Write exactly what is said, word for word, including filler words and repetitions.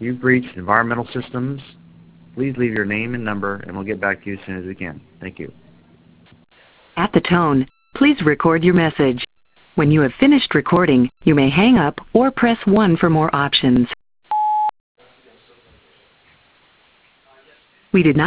You've reached Environmental Systems. Please leave your name and number, and we'll get back to you as soon as we can. Thank you. At the tone, please record your message. When you have finished recording, you may hang up or press one for more options. We did not